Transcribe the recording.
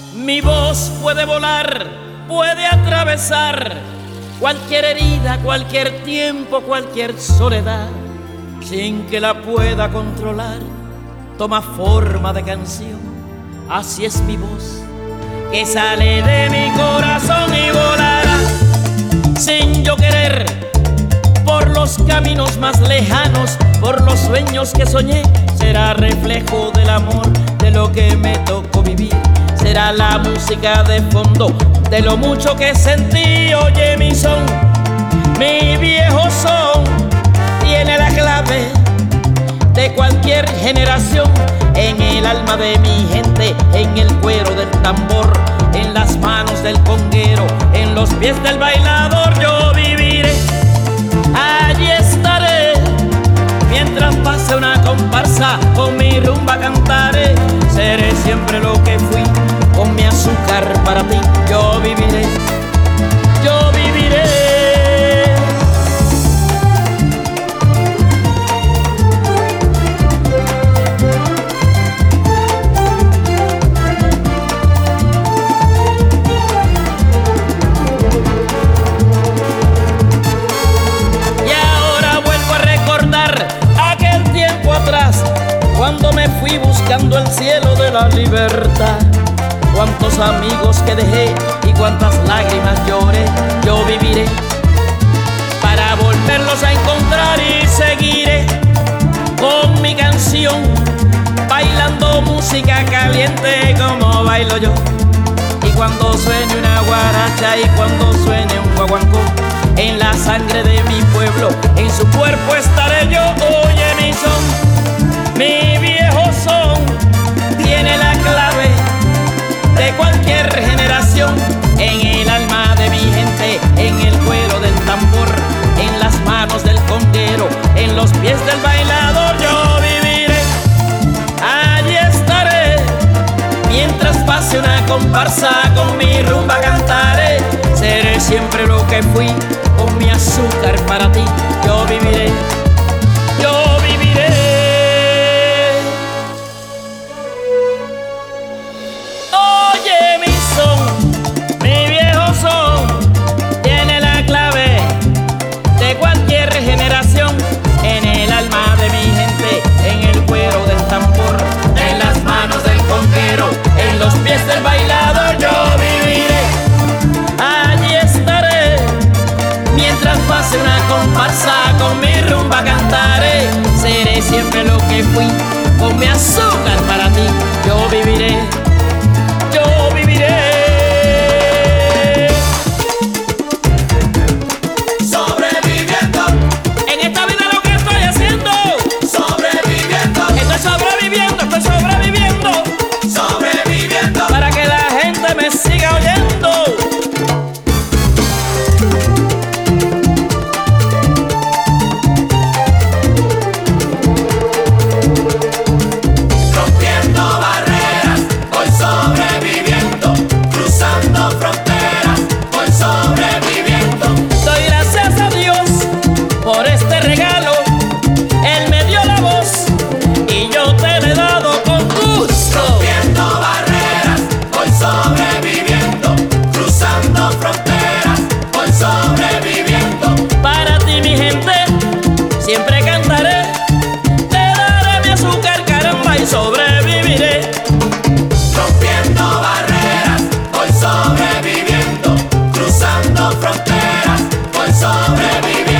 Mi voz puede volar, puede atravesar cualquier herida, cualquier tiempo, cualquier soledad. Sin que la pueda controlar, toma forma de canción. Así es mi voz, que sale de mi corazón y volará sin yo querer, por los caminos más lejanos, por los sueños que soñé. Será reflejo del amor, de lo que me tocó vivir. Será la música de fondo de lo mucho que sentí. Oye mi son, mi viejo son, tiene la clave de cualquier generación. En el alma de mi gente, en el cuero del tambor, en las manos del conguero, en los pies del bailador. Yo viviré, allí estaré, mientras pase una comparsa, con mi rumba cantaré. Seré siempre lo que fui, con mi azúcar para ti. Yo viviré, yo viviré. Cuando me fui buscando el cielo de la libertad, cuántos amigos que dejé y cuántas lágrimas lloré. Yo viviré para volverlos a encontrar y seguiré con mi canción, bailando música caliente como bailo yo. Y cuando suene una guaracha y cuando suene un guaguancó, en la sangre de mi pueblo, en su cuerpo estaré yo. Oye mi son, mi viejo son, tiene la clave de cualquier generación. En el alma de mi gente, en el cuero del tambor, en las manos del conguero, en los pies del bailador. Yo viviré, allí estaré, mientras pase una comparsa, con mi rumba cantaré. Seré siempre lo que fui, con mi azúcar para ti. Yo viviré, yo viviré. Mi viejo son, tiene la clave de cualquier generación. En el alma de mi gente, en el cuero del tambor, en las manos del conguero, en los pies del bailador. Yo viviré, allí estaré, mientras pase una comparsa, con mi rumba cantaré. Seré siempre lo que fui, con mi azúcar para ti. Yo viviré, yo viviré. Siga oyendo. Rompiendo barreras, voy sobreviviendo. Cruzando fronteras, voy sobreviviendo. Doy gracias a Dios por este regalo. Él me dio la voz y yo te la he dado con gusto. Rompiendo barreras, voy sobreviviendo. Cruzando fronteras, voy sobreviviendo. Para ti mi gente, siempre cantaré. Te daré mi azúcar, caramba, y sobreviviré. Rompiendo barreras, voy sobreviviendo. Cruzando fronteras, voy sobreviviendo.